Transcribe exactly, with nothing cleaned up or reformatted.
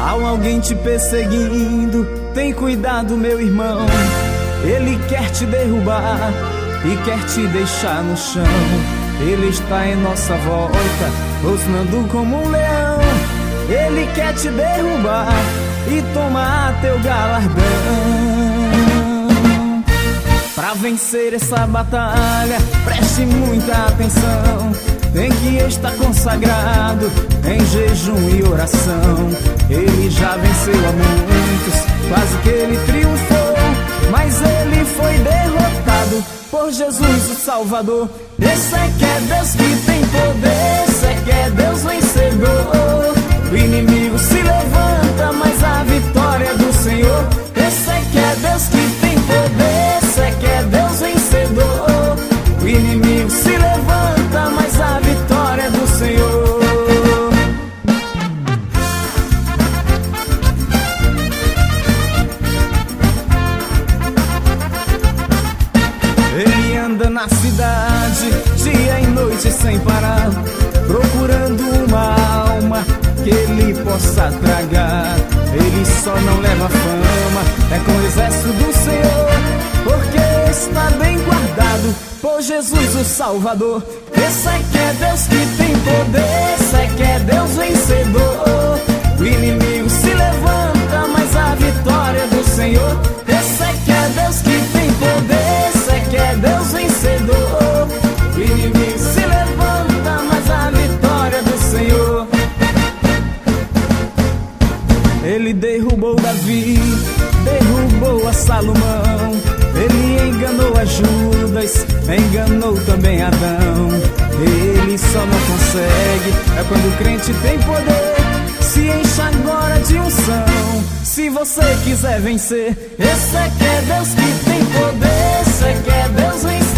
Há alguém te perseguindo, tem cuidado, meu irmão. Ele quer te derrubar e quer te deixar no chão. Ele está em nossa volta, rosnando como um leão. Ele quer te derrubar e tomar teu galardão. Pra vencer essa batalha, preste muita atenção. Tem que estar consagrado em jejum e oração. Ele já venceu a muitos, quase que ele triunfou, mas ele foi derrotado por Jesus o Salvador. Esse é que é Deus que tem poder, esse é que é Deus vencedor. O inimigo se levanta, mas a vitória é do Senhor. Esse é que é Deus que tem poder, esse é que é Deus vencedor. O inimigo se levanta, mas a vitória é do Senhor. Ele anda na cidade, dia e noite sem parar, procurando uma alma que ele possa tragar. Ele só não leva fama, é com o exército do Senhor, porque está bem guardado por Jesus o Salvador. Esse é que é Deus que tem poder, esse é que é Deus vencedor. O inimigo se levanta, mas a vitória é do Senhor. Esse é que é Deus que tem poder, esse é que é Deus vencedor. O inimigo se levanta, mas a vitória é do Senhor. Ele derrubou Davi, derrubou a Salomão. Ele enganou a Judas, enganou também Adão. Ele só não consegue, é quando o crente tem poder. Se enche agora de unção, se você quiser vencer. Esse é que é Deus que tem poder, esse é que é Deus vencer.